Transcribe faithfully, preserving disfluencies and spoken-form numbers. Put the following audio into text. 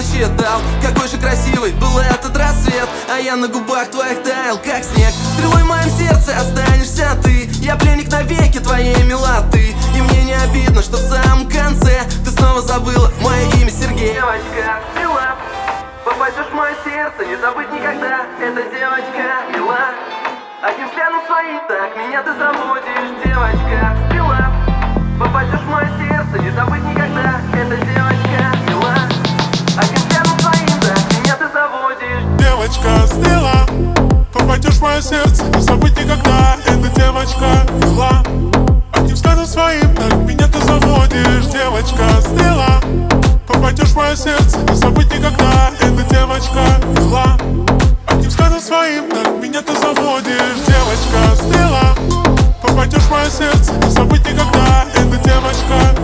звезды считал. Какой же красивый был этот рассвет, а я на губах твоих таял, как снег. Стрелой в моем сердце останешься ты, я пленник навеки твоей милоты. И мне не обидно, что в самом конце ты снова забыла мое имя Сергей. Девочка, мила, попадешь в мое сердце, не забыть никогда. Эта девочка мила, одним взглядом своим так меня ты заводишь. Девочка, мила, попадешь в мое сердце, не забыть никогда. Эта девочка мила, одним взглядом своим так меня ты заводишь. Девочка, стрела, попадешь в мое сердце, не забыть никогда. Эта девочка мила, одним взглядом своим так меня ты заводишь. Девочка, стрела, попадешь в мое сердце, не забыть никогда. Эта девочка мила, одним взглядом своим так меня ты заводишь. Девочка, стрела, попадешь в мое сердце, не забыть никогда. Эта девочка